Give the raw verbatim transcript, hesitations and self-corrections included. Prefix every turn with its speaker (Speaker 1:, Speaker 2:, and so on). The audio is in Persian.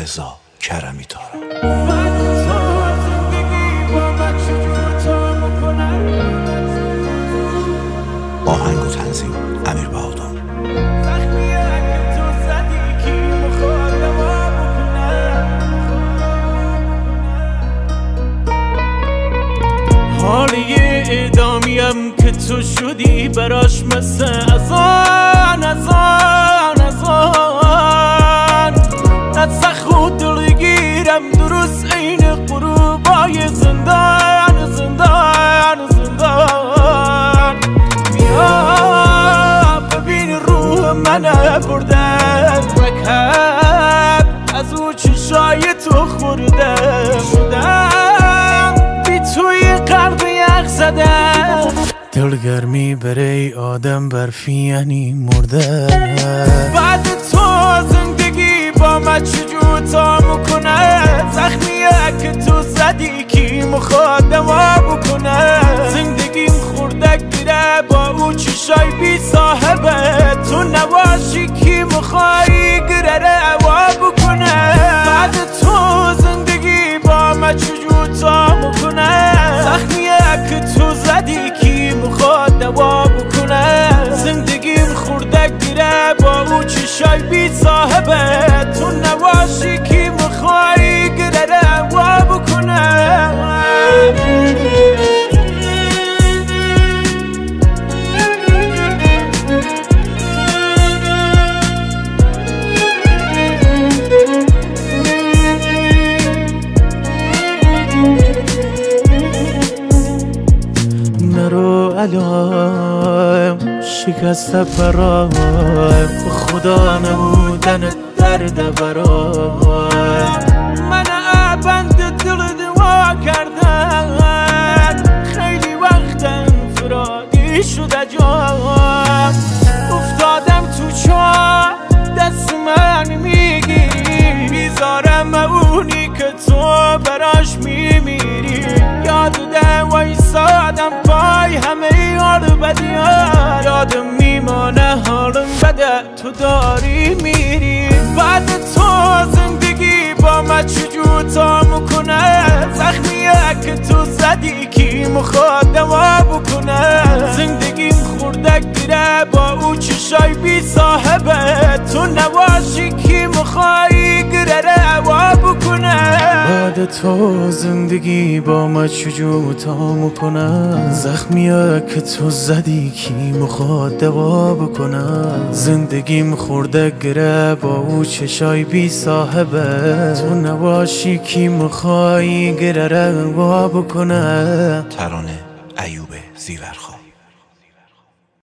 Speaker 1: رضا کرمی تارا. آهنگ و تنظیم امیر بهادر.
Speaker 2: حالی اعدامیم که تو شدی براش مثل ازان ازان ازان نتسخ و دلگیرم درست این قروبای زندان زندان زندان. بیا ببین روح منه بردن مکب از او چشای تو خورده بودم بی توی قلب یخ زدم. دلگرمی برای آدم برفی یعنی مرده. بعد تو زندگی با من چجور تا میکنه؟ زخمیه که تو زدی کی مخواد دوا بکنه؟ زندگیم خوردک گیره با او چشای بی صاحبه. تو نواشی کی مخوایی گره روا بکنه؟ بعد تو زندگی با من چجور تا میکنه؟ زخمیه که تو زدی کی مخواد دوا بکنه؟ زندگیم خوردک گیره با او چشای بی صاحبه. تو نواشی کی مخوایی گره روا بکنه؟ نرو علام شکست پرایم خدا نبودن درد برایم. من بند دل دوا کردن خیلی وقتم فرادی شده جام. افتادم تو چاه دست من میگیری بیزارم اونی که تو براش میمیری. یاد ده وایسادم پای همه یار بدیار. یادم میمانه حالم بده تو داری میری. بعد تو زندگی با من چجور تا میکنه؟ زخمیه که تو زدی کی مخواد دوا بکنه؟ زندگیم خوردک گیره با او چشای بی صاحبه. تو نواشی کی مخوایی گره روا بکنه؟ بعد تو زندگی با من چجور تا میکنه؟ زخمیه که تو زدی کی مخواد دوا بکنه؟ زندگیم خوردک گره با او چشای بی صاحبه. تو نواشی کی مخوایی گره روا بکنه؟
Speaker 1: ترانه ایوب زیورخواه.